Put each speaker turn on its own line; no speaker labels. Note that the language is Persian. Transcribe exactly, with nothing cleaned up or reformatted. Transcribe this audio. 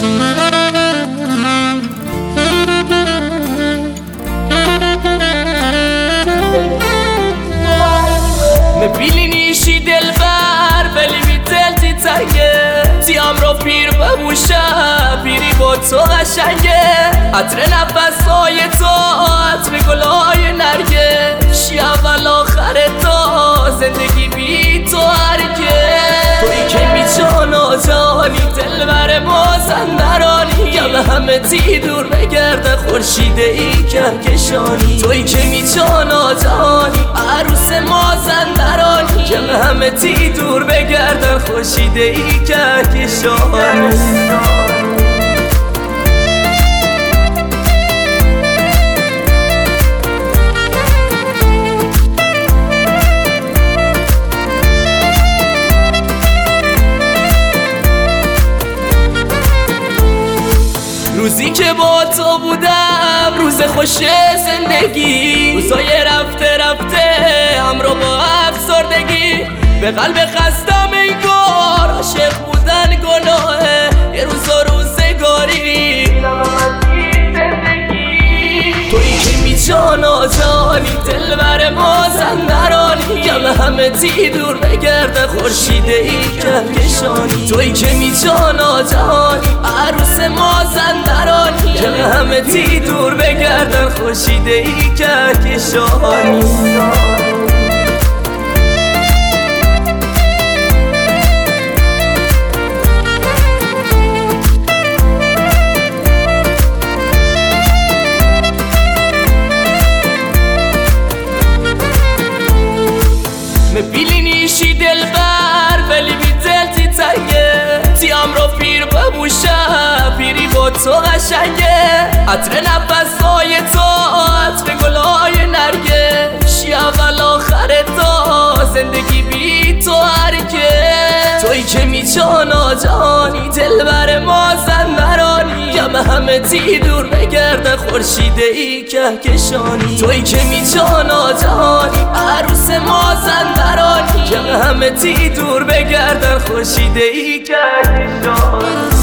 میبینیشی دلبر ولی بی دل تی تنگه تیم رو پیر ببوشم پیری با تو قشنگه عطر نفسای تو عطر گلای نرگه شی اول آخر تا زندگی بی تو هرگه توی که میجانا جانی دلبر مازندرانی گم همه تی دور بگرده خورشید ای کهکشانی توی که میجانا جانی عروس مازندرانی گم همه تی دور بگردن خورشید ای کهکشانی روزی که با تو بودم روز خوش زندگی روزای رفته رفته همراه با افسردگی به قلب خستم انگار عاشق بودن گناهه یه روزا روزگاری تویی که میجانا جانی دلبر مازندرانی گم همه تی دور بگرده خورشید ای کهکشانی تویی که میجانا جانی عروس مازندرانی گم همه تی دور بگردن خورشید ای کهکشانی میبینیشی دلبر ولی بی دل تی تنگه تیم رو پیر ببوشم پیری با تو قشنگه عطر نفسای تو عطر گلای نرگه شی اول آخر تا زندگی بی تو هرگه توی که میجانا جانی دلبر مازندرانی گم همه تی دور بگرده خورشید ای کهکشانی توی که میجانا جانی عروس مازندرانی گم همه تی دور بگردن خورشید ای کهکشانی